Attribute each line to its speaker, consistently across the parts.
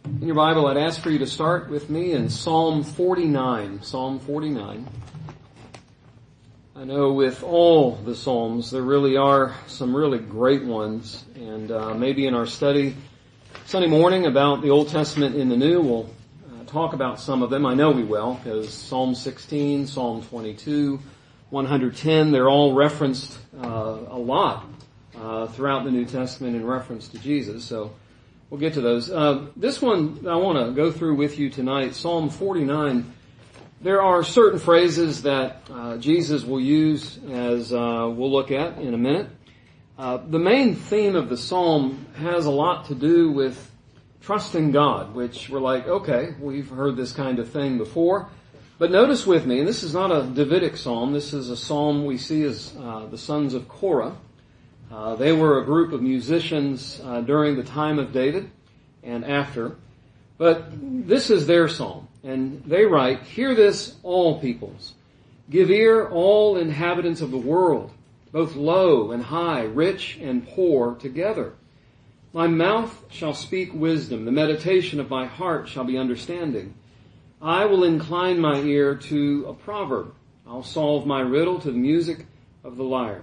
Speaker 1: In your Bible, I'd ask for you to start with me in Psalm 49. Psalm 49. I know with all the Psalms, there really are some really great ones. And maybe in our study Sunday morning about the Old Testament in the New, we'll talk about some of them. I know we will, because Psalm 16, Psalm 22, 110, they're all referenced a lot throughout the New Testament in reference to Jesus. So we'll get to those. This one I want to go through with you tonight, Psalm 49. There are certain phrases that Jesus will use, as we'll look at in a minute. The main theme of the psalm has a lot to do with trusting God, which we're like, okay, we've heard this kind of thing before. But notice with me, and this is not a Davidic psalm, this is a psalm we see as the sons of Korah. They were a group of musicians during the time of David and after. But this is their psalm, and they write, "Hear this, all peoples. Give ear, all inhabitants of the world, both low and high, rich and poor together. My mouth shall speak wisdom, the meditation of my heart shall be understanding. I will incline my ear to a proverb. I'll solve my riddle to the music of the lyre,"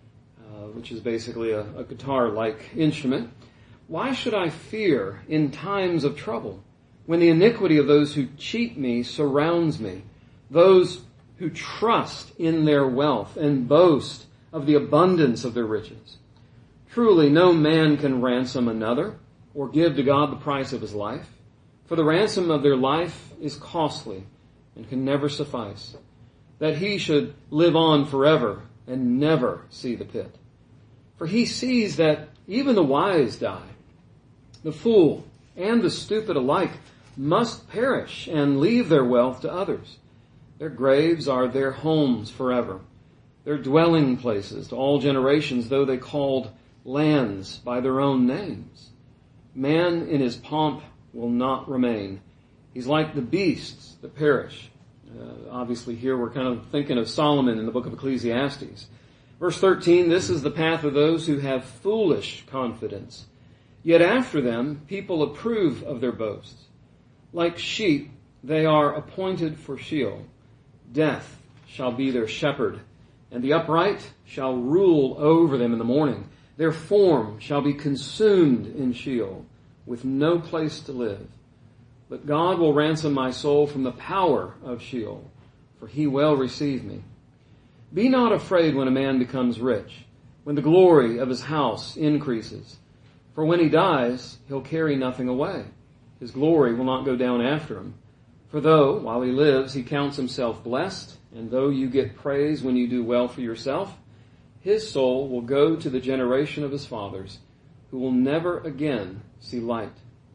Speaker 1: which is basically a guitar-like instrument. "Why should I fear in times of trouble, when the iniquity of those who cheat me surrounds me, those who trust in their wealth and boast of the abundance of their riches? Truly no man can ransom another or give to God the price of his life, for the ransom of their life is costly and can never suffice, that he should live on forever and never see the pit. For he sees that even the wise die. The fool and the stupid alike must perish and leave their wealth to others. Their graves are their homes forever, their dwelling places to all generations, though they called lands by their own names. Man in his pomp will not remain. He's like the beasts that perish." Obviously here we're kind of thinking of Solomon in the book of Ecclesiastes. Verse 13, "This is the path of those who have foolish confidence. Yet after them people approve of their boasts. Like sheep they are appointed for Sheol. Death shall be their shepherd, and the upright shall rule over them in the morning. Their form shall be consumed in Sheol, with no place to live. But God will ransom my soul from the power of Sheol, for he will receive me. Be not afraid when a man becomes rich, when the glory of his house increases. For when he dies, he'll carry nothing away. His glory will not go down after him. For though, while he lives, he counts himself blessed, and though you get praise when you do well for yourself, his soul will go to the generation of his fathers, who will never again see light.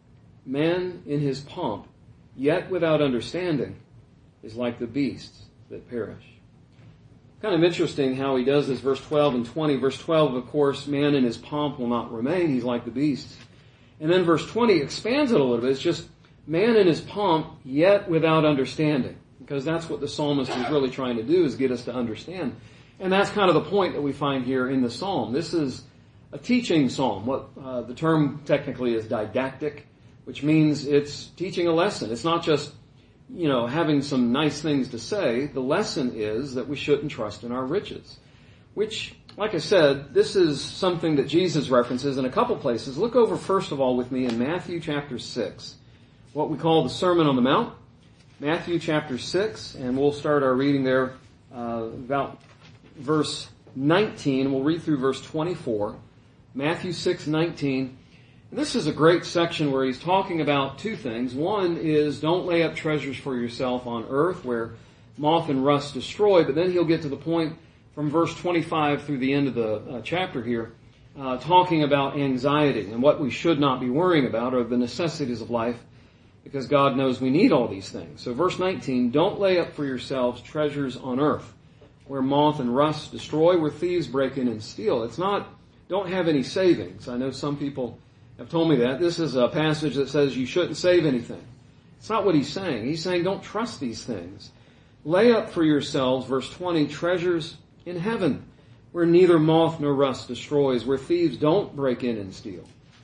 Speaker 1: Man in his pomp, yet without understanding, is like the beasts that perish." Kind of interesting how he does this, verse 12 and 20. Verse 12, of course, man in his pomp will not remain. He's like the beasts. And then verse 20 expands it a little bit. It's just man in his pomp, yet without understanding. Because that's what the psalmist is really trying to do, is get us to understand. And that's kind of the point that we find here in the psalm. This is a teaching psalm. What the term technically is didactic, which means it's teaching a lesson. It's not just having some nice things to say. The lesson is that we shouldn't trust in our riches. Which, like I said, this is something that Jesus references in a couple places. Look over first of all with me in Matthew chapter 6, what we call the Sermon on the Mount. Matthew chapter 6, and we'll start our reading there about verse 19. We'll read through verse 24. Matthew 6:19. This is a great section where he's talking about two things. One is don't lay up treasures for yourself on earth where moth and rust destroy, but then he'll get to the point from verse 25 through the end of the chapter here, talking about anxiety and what we should not be worrying about, or the necessities of life, because God knows we need all these things. So verse 19, don't lay up for yourselves treasures on earth where moth and rust destroy, where thieves break in and steal. It's not, don't have any savings. I know some people have told me that. This is a passage that says you shouldn't save anything. It's not what he's saying. He's saying don't trust these things. Lay up for yourselves, verse 20, treasures in heaven, where neither moth nor rust destroys, where thieves don't break in and steal. I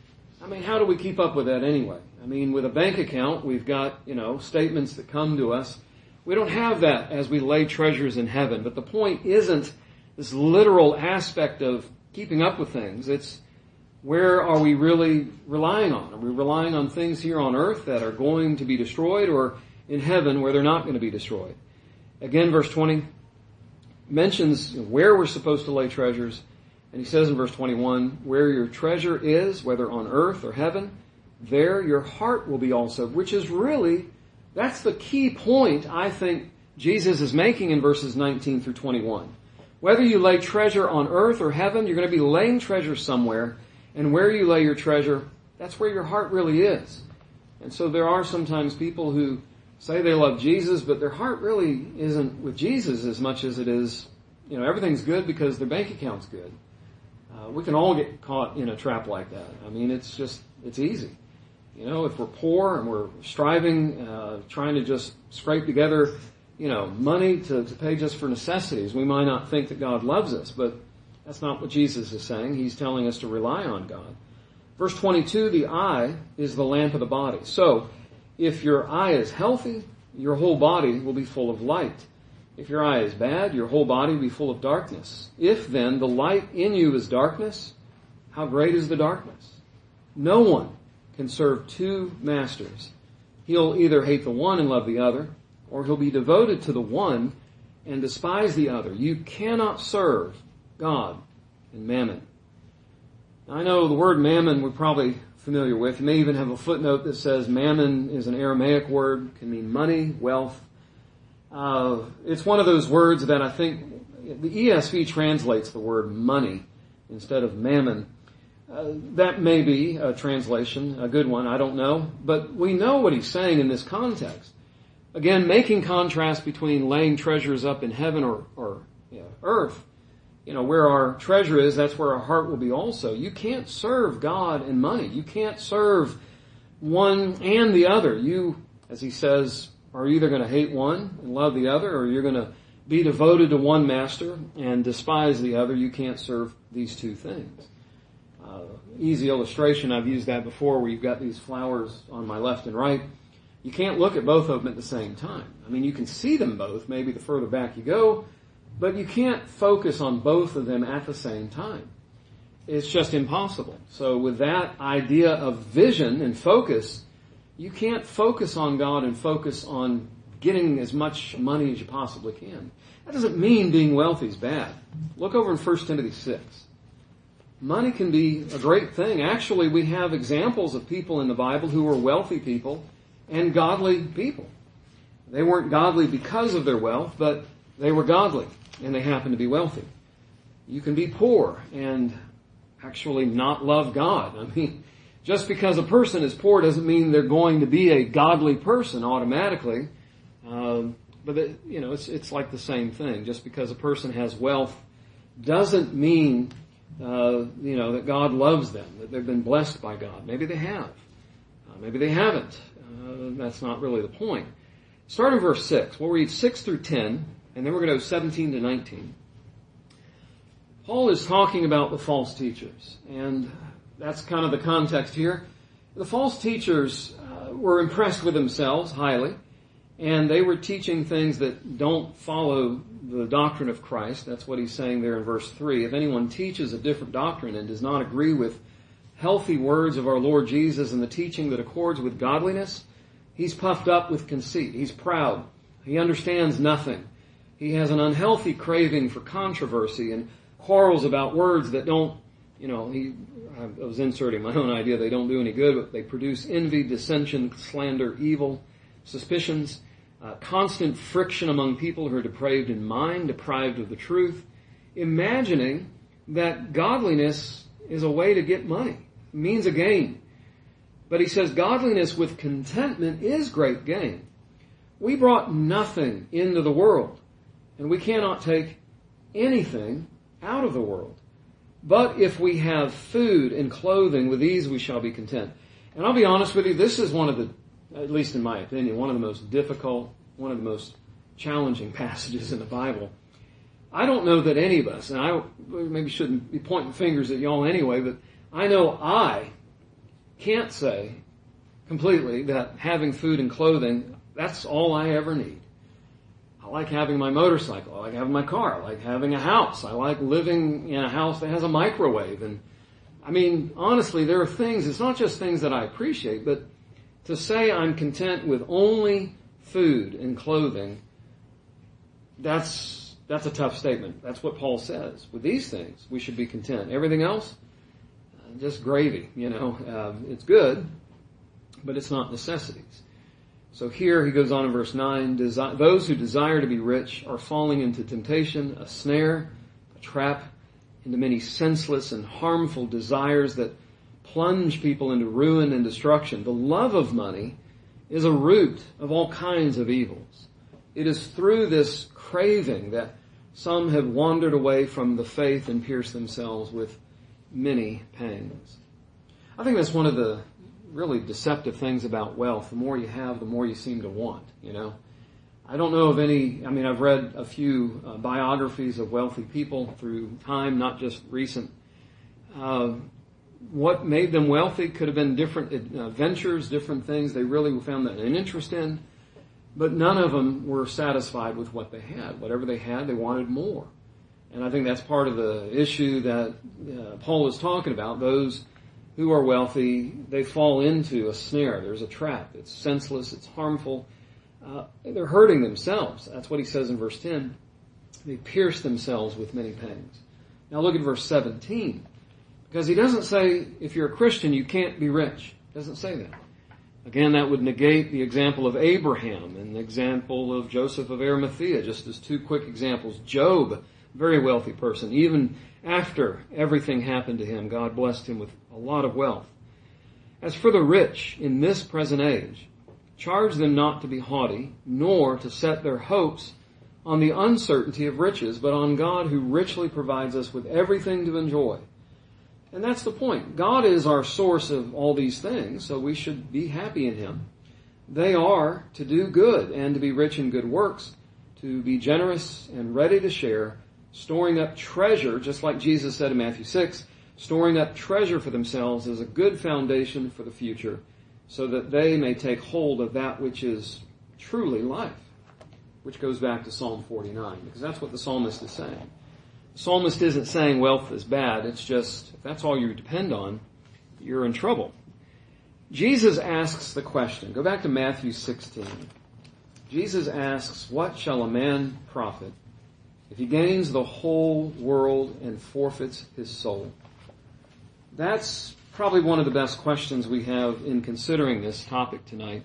Speaker 1: mean, how do we keep up with that anyway? I mean, with a bank account, we've got, statements that come to us. We don't have that as we lay treasures in heaven. But the point isn't this literal aspect of keeping up with things. It's where are we really relying on? Are we relying on things here on earth that are going to be destroyed, or in heaven where they're not going to be destroyed? Again, verse 20 mentions where we're supposed to lay treasures. And he says in verse 21, where your treasure is, whether on earth or heaven, there your heart will be also, which is really, that's the key point I think Jesus is making in verses 19 through 21. Whether you lay treasure on earth or heaven, you're going to be laying treasure somewhere, and where you lay your treasure, that's where your heart really is. And so there are sometimes people who say they love Jesus, but their heart really isn't with Jesus as much as it is, everything's good because their bank account's good. We can all get caught in a trap like that. I mean, it's easy. If we're poor and we're striving, trying to just scrape together, money to pay just for necessities, we might not think that God loves us, but that's not what Jesus is saying. He's telling us to rely on God. Verse 22, the eye is the lamp of the body. So, if your eye is healthy, your whole body will be full of light. If your eye is bad, your whole body will be full of darkness. If then the light in you is darkness, how great is the darkness? No one can serve two masters. He'll either hate the one and love the other, or he'll be devoted to the one and despise the other. You cannot serve God and mammon. I know the word mammon we're probably familiar with. You may even have a footnote that says mammon is an Aramaic word, can mean money, wealth. It's one of those words that I think the ESV translates the word money instead of mammon. That may be a translation, a good one, I don't know. But we know what he's saying in this context. Again, making contrast between laying treasures up in heaven or earth. Where our treasure is, that's where our heart will be also. You can't serve God and money. You can't serve one and the other. You, as he says, are either going to hate one and love the other, or you're going to be devoted to one master and despise the other. You can't serve these two things. Easy illustration, I've used that before, where you've got these flowers on my left and right. You can't look at both of them at the same time. I mean, you can see them both, maybe the further back you go, but you can't focus on both of them at the same time. It's just impossible. So with that idea of vision and focus, you can't focus on God and focus on getting as much money as you possibly can. That doesn't mean being wealthy is bad. Look over in 1 Timothy 6. Money can be a great thing. Actually, we have examples of people in the Bible who were wealthy people and godly people. They weren't godly because of their wealth, but they were godly, and they happened to be wealthy. You can be poor and actually not love God. I mean, just because a person is poor doesn't mean they're going to be a godly person automatically. But it's like the same thing. Just because a person has wealth doesn't mean that God loves them, that they've been blessed by God. Maybe they have. Maybe they haven't. That's not really the point. Start in verse 6. We'll read 6 through 10, and then we're going to go 17 to 19. Paul is talking about the false teachers, and that's kind of the context here. The false teachers were impressed with themselves highly, and they were teaching things that don't follow the doctrine of Christ. That's what he's saying there in verse 3. If anyone teaches a different doctrine and does not agree with healthy words of our Lord Jesus and the teaching that accords with godliness, he's puffed up with conceit. He's proud. He understands nothing. He has an unhealthy craving for controversy and quarrels about words that don't, I was inserting my own idea, they don't do any good, but they produce envy, dissension, slander, evil, suspicions, constant friction among people who are depraved in mind, deprived of the truth, imagining that godliness is a way to get money, means a gain. But he says godliness with contentment is great gain. We brought nothing into the world, and we cannot take anything out of the world. But if we have food and clothing, with these we shall be content. And I'll be honest with you, this is one of the, at least in my opinion, one of the most difficult, one of the most challenging passages in the Bible. I don't know that any of us, and I maybe shouldn't be pointing fingers at y'all anyway, but I know I can't say completely that having food and clothing, that's all I ever need. I like having my motorcycle. I like having my car. I like having a house. I like living in a house that has a microwave. And I mean, honestly, there are things, it's not just things that I appreciate, but to say I'm content with only food and clothing, that's a tough statement. That's what Paul says. With these things, we should be content. Everything else, just gravy, it's good, but it's not necessities. So here he goes on in verse 9, those who desire to be rich are falling into temptation, a snare, a trap, into many senseless and harmful desires that plunge people into ruin and destruction. The love of money is a root of all kinds of evils. It is through this craving that some have wandered away from the faith and pierced themselves with many pangs. I think that's one of the really deceptive things about wealth. The more you have, the more you seem to want, I don't know of any, I've read a few biographies of wealthy people through time, not just recent. What made them wealthy could have been different ventures, different things they really found an interest in, but none of them were satisfied with what they had. Whatever they had, they wanted more. And I think that's part of the issue that Paul is talking about. Those who are wealthy, they fall into a snare. There's a trap. It's senseless. It's harmful. They're hurting themselves. That's what he says in verse 10. They pierce themselves with many pangs. Now look at verse 17. Because he doesn't say, if you're a Christian, you can't be rich. He doesn't say that. Again, that would negate the example of Abraham and the example of Joseph of Arimathea, just as two quick examples. Job, very wealthy person. Even after everything happened to him, God blessed him with a lot of wealth. As for the rich in this present age, charge them not to be haughty, nor to set their hopes on the uncertainty of riches, but on God who richly provides us with everything to enjoy. And that's the point. God is our source of all these things, so we should be happy in Him. They are to do good and to be rich in good works, to be generous and ready to share, storing up treasure, just like Jesus said in Matthew 6, storing up treasure for themselves as a good foundation for the future, so that they may take hold of that which is truly life, which goes back to Psalm 49, because that's what the psalmist is saying. The psalmist isn't saying wealth is bad. It's just, if that's all you depend on, you're in trouble. Jesus asks the question. Go back to Matthew 16. Jesus asks, what shall a man profit if he gains the whole world and forfeits his soul? That's probably one of the best questions we have in considering this topic tonight.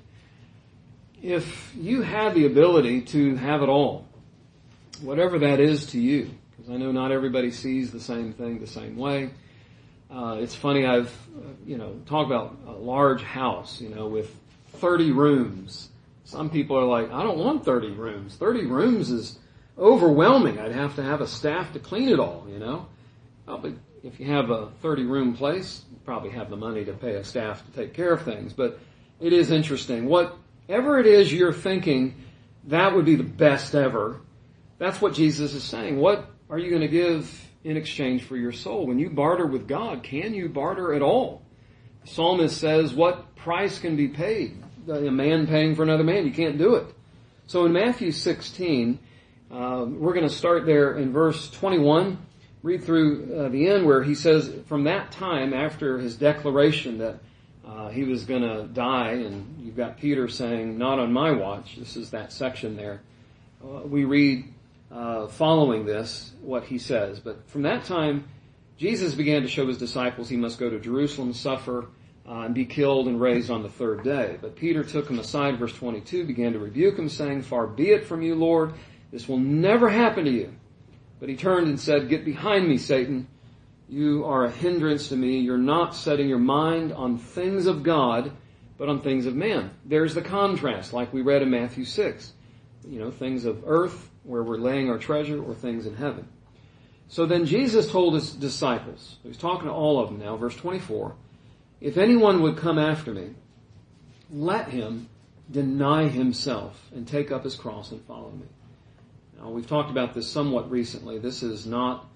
Speaker 1: If you had the ability to have it all, whatever that is to you, because I know not everybody sees the same thing the same way. It's funny, I've, talked about a large house, with 30 rooms. Some people are like, I don't want 30 rooms. 30 rooms is overwhelming. I'd have to have a staff to clean it all, Well, but if you have a 30-room place, you probably have the money to pay a staff to take care of things. But it is interesting. Whatever it is you're thinking, that would be the best ever. That's what Jesus is saying. What are you going to give in exchange for your soul? When you barter with God, can you barter at all? The psalmist says, what price can be paid? A man paying for another man. You can't do it. So in Matthew 16, we're going to start there in verse 21. Read through the end where he says, from that time after his declaration that he was going to die, and you've got Peter saying, not on my watch. This is that section there. We read following this, what he says. But from that time, Jesus began to show his disciples he must go to Jerusalem, suffer, and be killed and raised on the third day. But Peter took him aside, verse 22, began to rebuke him, saying, far be it from you, Lord, this will never happen to you. But he turned and said, get behind me, Satan. You are a hindrance to me. You're not setting your mind on things of God, but on things of man. There's the contrast, like we read in Matthew 6. Things of earth, where we're laying our treasure, or things in heaven. So then Jesus told his disciples, he's talking to all of them now, verse 24, if anyone would come after me, let him deny himself and take up his cross and follow me. Now, we've talked about this somewhat recently. This is not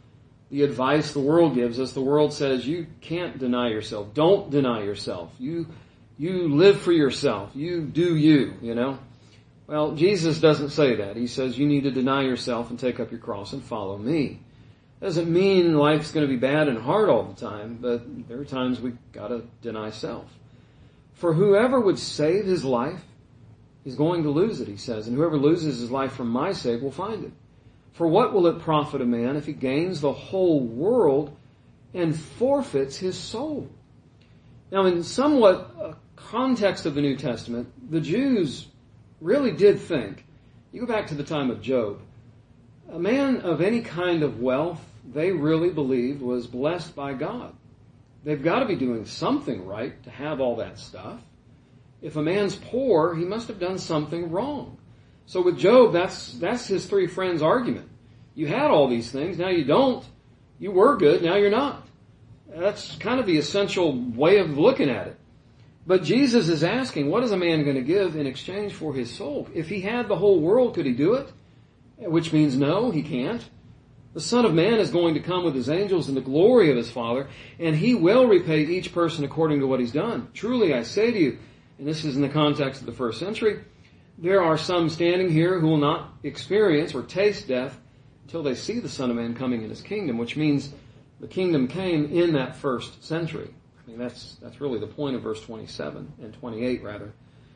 Speaker 1: the advice the world gives us. The world says you can't deny yourself. Don't deny yourself. You live for yourself. You do you, you know. Well, Jesus doesn't say that. He says you need to deny yourself and take up your cross and follow me. Doesn't mean life's going to be bad and hard all the time, but there are times we've got to deny self. For whoever would save his life is going to lose it, he says, and whoever loses his life for my sake will find it. For what will it profit a man if he gains the whole world and forfeits his soul? Now, in somewhat a context of the New Testament, the Jews really did think, you go back to the time of Job, a man of any kind of wealth, they really believed was blessed by God. They've got to be doing something right to have all that stuff. If a man's poor, he must have done something wrong. So with Job, that's his three friends' argument. You had all these things, now you don't. You were good, now you're not. That's kind of the essential way of looking at it. But Jesus is asking, what is a man going to give in exchange for his soul? If he had the whole world, could he do it? Which means no, he can't. The Son of Man is going to come with his angels in the glory of his Father, and he will repay each person according to what he's done. Truly, I say to you, and this is in the context of the first century, there are some standing here who will not experience or taste death until they see the Son of Man coming in his kingdom, which means the kingdom came in that first century. I mean, that's really the point of verse 27 and 28, rather.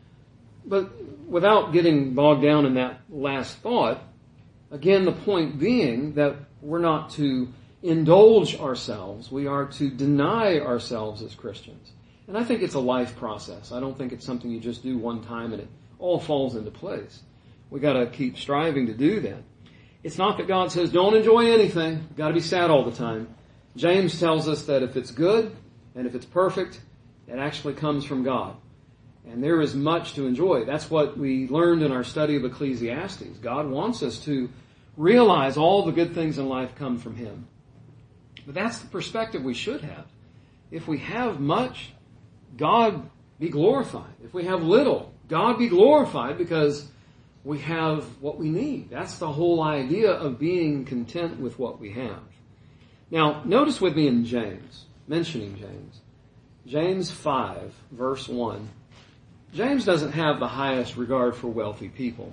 Speaker 1: But without getting bogged down in that last thought, again, the point being that we're not to indulge ourselves. We are to deny ourselves as Christians. And I think it's a life process. I don't think it's something you just do one time and it all falls into place. We got to keep striving to do that. It's not that God says, don't enjoy anything. You've got to be sad all the time. James tells us that if it's good and if it's perfect, it actually comes from God. And there is much to enjoy. That's what we learned in our study of Ecclesiastes. God wants us to realize all the good things in life come from Him. But that's the perspective we should have. If we have much, God be glorified. If we have little, God be glorified because we have what we need. That's the whole idea of being content with what we have. Now, notice with me in James, mentioning James. James 5, verse 1. James doesn't have the highest regard for wealthy people.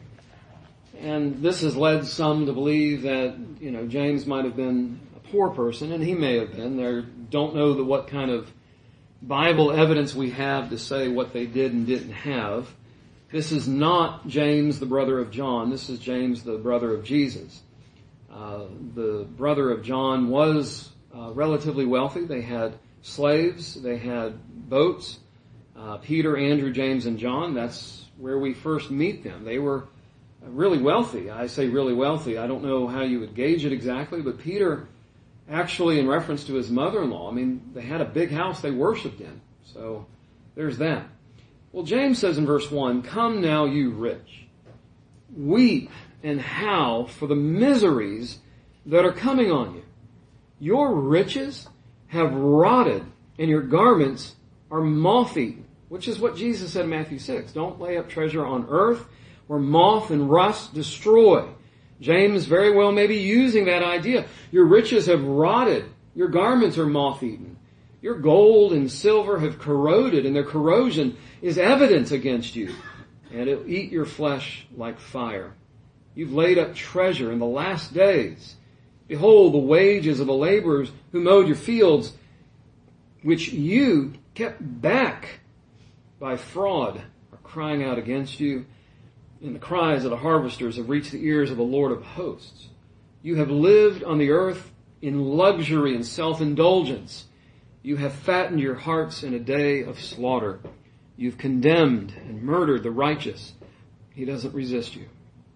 Speaker 1: And this has led some to believe that, James might have been a poor person, and he may have been. They don't know what kind of Bible evidence we have to say what they did and didn't have. This is not James, the brother of John. This is James, the brother of Jesus. The brother of John was relatively wealthy. They had slaves. They had boats. Peter, Andrew, James, and John, that's where we first meet them. They were really wealthy. I say really wealthy. I don't know how you would gauge it exactly, but Peter, actually in reference to his mother-in-law, they had a big house they worshipped in. So there's that. Well, James says in verse 1, "Come now, you rich, weep and howl for the miseries that are coming on you. Your riches have rotted, and your garments are moth-eaten," which is what Jesus said in Matthew 6. Don't lay up treasure on earth where moth and rust destroy. James very well may be using that idea. Your riches have rotted. Your garments are moth-eaten. Your gold and silver have corroded, and their corrosion is evidence against you, and it'll eat your flesh like fire. You've laid up treasure in the last days. Behold, the wages of the laborers who mowed your fields, which you kept back by fraud, are crying out against you, and the cries of the harvesters have reached the ears of the Lord of hosts. You have lived on the earth in luxury and self-indulgence. You have fattened your hearts in a day of slaughter. You've condemned and murdered the righteous. He doesn't resist you.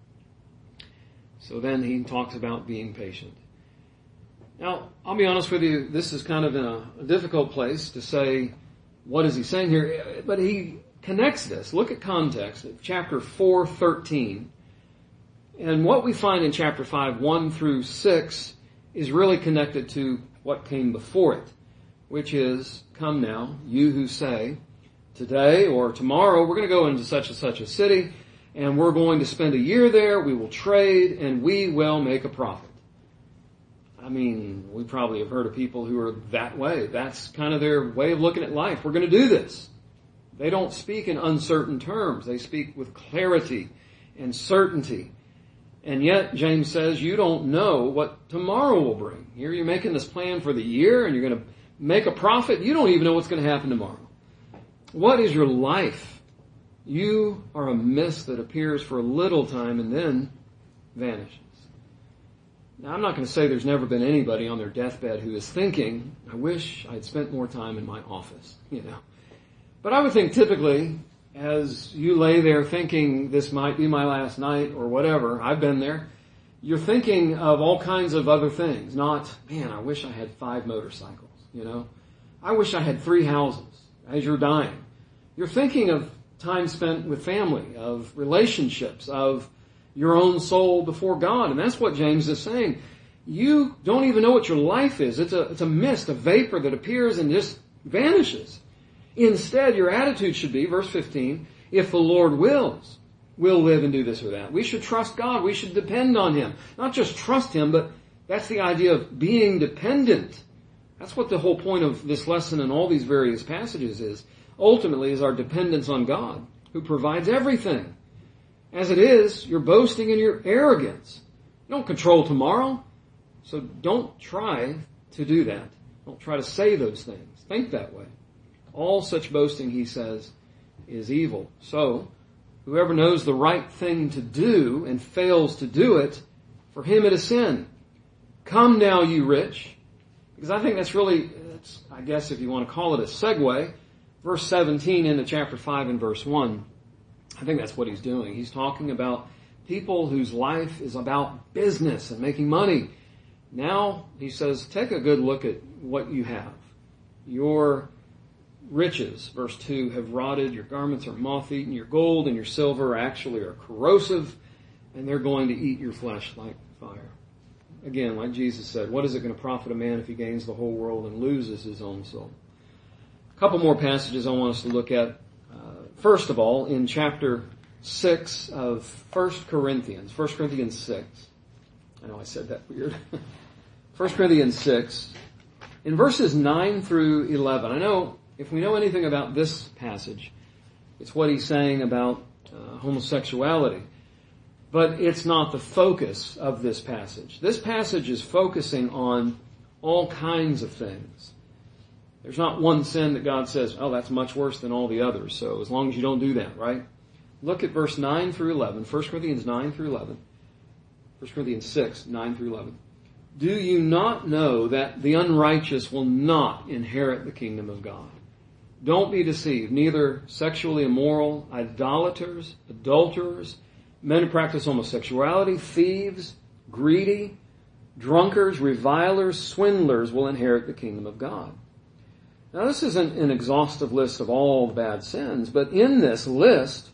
Speaker 1: So then he talks about being patient. Now, I'll be honest with you, this is kind of in a difficult place to say, what is he saying here? But he connects this. Look at context, chapter 4:13. And what we find in chapter 5, 1 through 6, is really connected to what came before it, which is, "Come now, you who say, today or tomorrow we're going to go into such and such a city, and we're going to spend a year there, we will trade, and we will make a profit." I mean, we probably have heard of people who are that way. That's kind of their way of looking at life. We're going to do this. They don't speak in uncertain terms. They speak with clarity and certainty. And yet, James says, you don't know what tomorrow will bring. Here you're making this plan for the year and you're going to make a profit. You don't even know what's going to happen tomorrow. What is your life? You are a mist that appears for a little time and then vanishes. Now, I'm not going to say there's never been anybody on their deathbed who is thinking, I wish I'd spent more time in my office, But I would think typically, as you lay there thinking this might be my last night or whatever, I've been there, you're thinking of all kinds of other things, not, man, I wish I had 5 motorcycles, I wish I had 3 houses as you're dying. You're thinking of time spent with family, of relationships, of your own soul before God. And that's what James is saying. You don't even know what your life is. It's a mist, a vapor that appears and just vanishes. Instead, your attitude should be, verse 15, if the Lord wills, we'll live and do this or that. We should trust God. We should depend on Him. Not just trust Him, but that's the idea of being dependent. That's what the whole point of this lesson and all these various passages is. Ultimately, is our dependence on God, who provides everything. As it is, you're boasting in your arrogance. You don't control tomorrow, so don't try to do that. Don't try to say those things. Think that way. All such boasting, he says, is evil. So, whoever knows the right thing to do and fails to do it, for him it is sin. Come now, you rich. Because I think that's I guess if you want to call it a segue, verse 17 into chapter 5 and verse 1. I think that's what he's doing. He's talking about people whose life is about business and making money. Now, he says, take a good look at what you have. Your riches, verse 2, have rotted, your garments are moth-eaten, your gold and your silver actually are corrosive, and they're going to eat your flesh like fire. Again, like Jesus said, what is it going to profit a man if he gains the whole world and loses his own soul? A couple more passages I want us to look at. First of all, in chapter 6 of 1 Corinthians 6. I know I said that weird. 1 Corinthians 6. In verses 9 through 11, I know if we know anything about this passage, it's what he's saying about homosexuality. But it's not the focus of this passage. This passage is focusing on all kinds of things. There's not one sin that God says, oh, that's much worse than all the others, so as long as you don't do that, right? Look at verse 9 through 11, 1 Corinthians 9 through 11, 1 Corinthians 6, 9 through 11. Do you not know that the unrighteous will not inherit the kingdom of God? Don't be deceived, neither sexually immoral, idolaters, adulterers, men who practice homosexuality, thieves, greedy, drunkards, revilers, swindlers will inherit the kingdom of God. Now, this isn't an exhaustive list of all the bad sins, but in this list,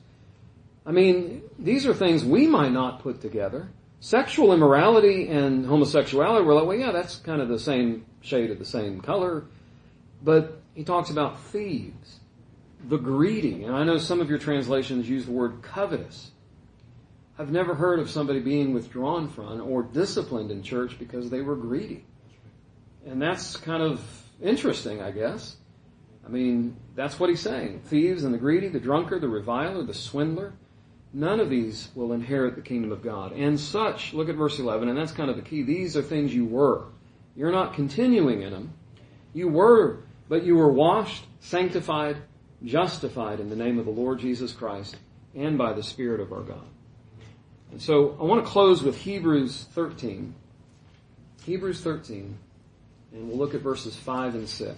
Speaker 1: these are things we might not put together. Sexual immorality and homosexuality, we're like, well, yeah, that's kind of the same shade of the same color. But he talks about thieves, the greedy, and I know some of your translations use the word covetous. I've never heard of somebody being withdrawn from or disciplined in church because they were greedy. And that's kind of interesting, I guess. That's what he's saying. Thieves and the greedy, the drunkard, the reviler, the swindler, none of these will inherit the kingdom of God. And such, look at verse 11, and that's kind of the key. These are things you were. You're not continuing in them. You were, but you were washed, sanctified, justified in the name of the Lord Jesus Christ and by the Spirit of our God. And so I want to close with Hebrews 13. Hebrews 13. And we'll look at verses 5 and 6.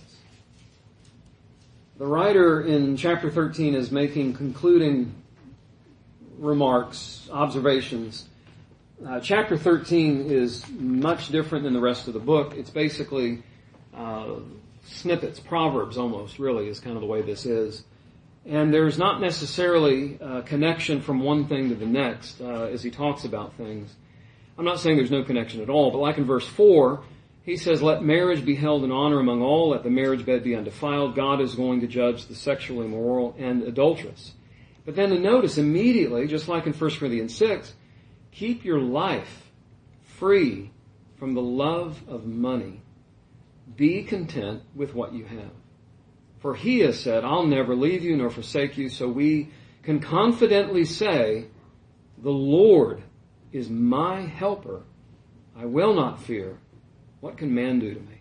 Speaker 1: The writer in chapter 13 is making concluding remarks, observations. Chapter 13 is much different than the rest of the book. It's basically snippets, proverbs almost, really, is kind of the way this is. And there's not necessarily a connection from one thing to the next as he talks about things. I'm not saying there's no connection at all, but like in verse 4, he says, let marriage be held in honor among all, let the marriage bed be undefiled. God is going to judge the sexually immoral and adulterous. But then notice immediately, just like in 1 Corinthians 6, keep your life free from the love of money. Be content with what you have. For he has said, I'll never leave you nor forsake you. So we can confidently say, the Lord is my helper. I will not fear. What can man do to me?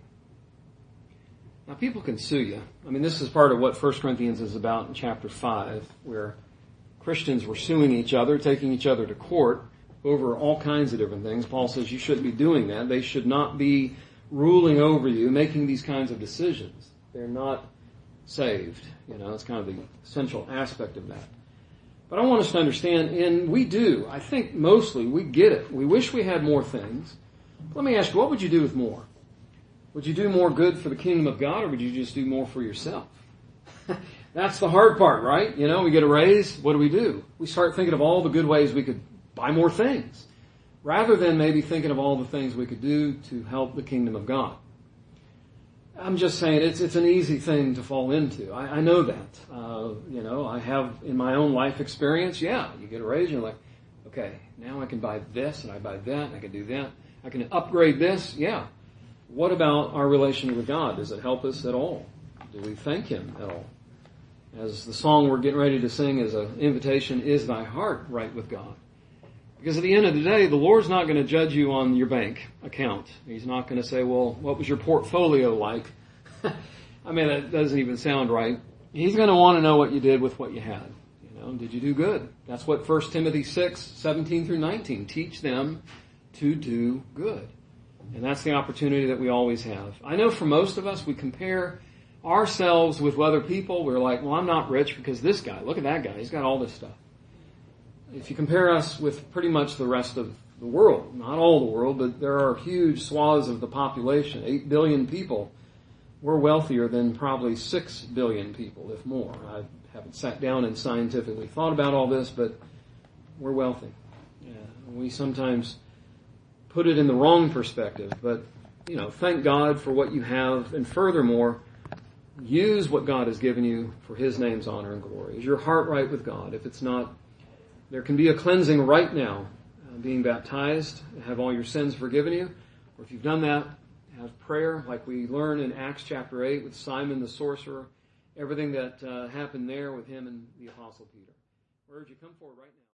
Speaker 1: Now people can sue you. I mean, this is part of what 1 Corinthians is about in chapter 5, where Christians were suing each other, taking each other to court over all kinds of different things. Paul says you shouldn't be doing that. They should not be ruling over you, making these kinds of decisions. They're not saved. It's kind of the essential aspect of that. But I want us to understand, and we do, I think mostly we get it. We wish we had more things. Let me ask you, what would you do with more? Would you do more good for the kingdom of God, or would you just do more for yourself? That's the hard part, right? We get a raise, what do? We start thinking of all the good ways we could buy more things, rather than maybe thinking of all the things we could do to help the kingdom of God. I'm just saying it's an easy thing to fall into. I know that. I have in my own life experience, you get a raise and you're like, okay, now I can buy this and I buy that and I can do that. I can upgrade this. Yeah. What about our relationship with God? Does it help us at all? Do we thank Him at all? As the song we're getting ready to sing is an invitation, is thy heart right with God? Because at the end of the day, the Lord's not going to judge you on your bank account. He's not going to say, well, what was your portfolio like? I mean, that doesn't even sound right. He's going to want to know what you did with what you had. Did you do good? That's what 1 Timothy 6, 17 through 19. Teach them to do good. And that's the opportunity that we always have. I know for most of us, we compare ourselves with other people. We're like, well, I'm not rich because this guy, look at that guy. He's got all this stuff. If you compare us with pretty much the rest of the world, not all the world, but there are huge swaths of the population, 8 billion people, we're wealthier than probably 6 billion people, if more. I haven't sat down and scientifically thought about all this, but we're wealthy. We sometimes put it in the wrong perspective, but, thank God for what you have, and furthermore, use what God has given you for His name's honor and glory. Is your heart right with God? If it's not, there can be a cleansing right now, being baptized, have all your sins forgiven you. Or if you've done that, have prayer like we learn in Acts chapter 8 with Simon the sorcerer, everything that happened there with him and the Apostle Peter. I urge you, come forward right now.